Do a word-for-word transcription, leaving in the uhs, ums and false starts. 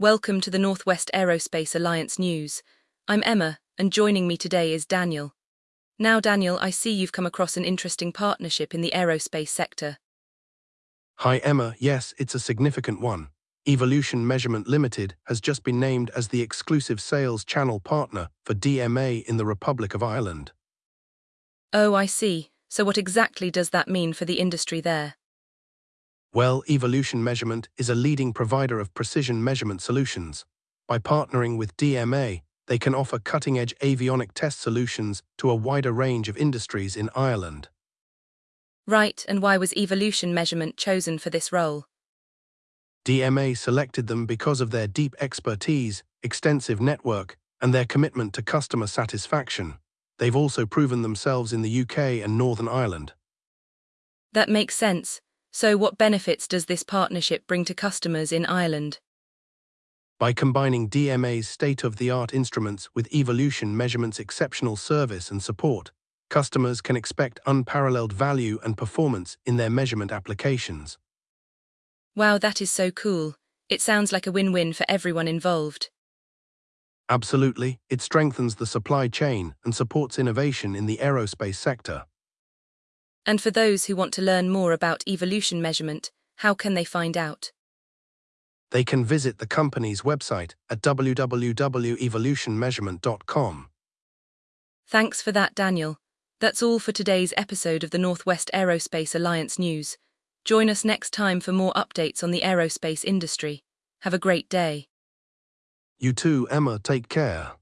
Welcome to the Northwest Aerospace Alliance News. I'm Emma, and joining me today is Daniel. Now, Daniel, I see you've come across an interesting partnership in the aerospace sector. Hi Emma, yes, it's a significant one. Evolution Measurement Limited has just been named as the exclusive sales channel partner for D M A in the Republic of Ireland. Oh, I see. So what exactly does that mean for the industry there? Well, Evolution Measurement is a leading provider of precision measurement solutions. By partnering with D M A, they can offer cutting-edge avionic test solutions to a wider range of industries in Ireland. Right, and why was Evolution Measurement chosen for this role? D M A selected them because of their deep expertise, extensive network, and their commitment to customer satisfaction. They've also proven themselves in the U K and Northern Ireland. That makes sense. So what benefits does this partnership bring to customers in Ireland? By combining D M A's state-of-the-art instruments with Evolution Measurement's exceptional service and support, customers can expect unparalleled value and performance in their measurement applications. Wow, that is so cool. It sounds like a win-win for everyone involved. Absolutely, it strengthens the supply chain and supports innovation in the aerospace sector. And for those who want to learn more about Evolution Measurement, how can they find out? They can visit the company's website at w w w dot evolution measurement dot com. Thanks for that, Daniel. That's all for today's episode of the Northwest Aerospace Alliance News. Join us next time for more updates on the aerospace industry. Have a great day. You too, Emma, take care.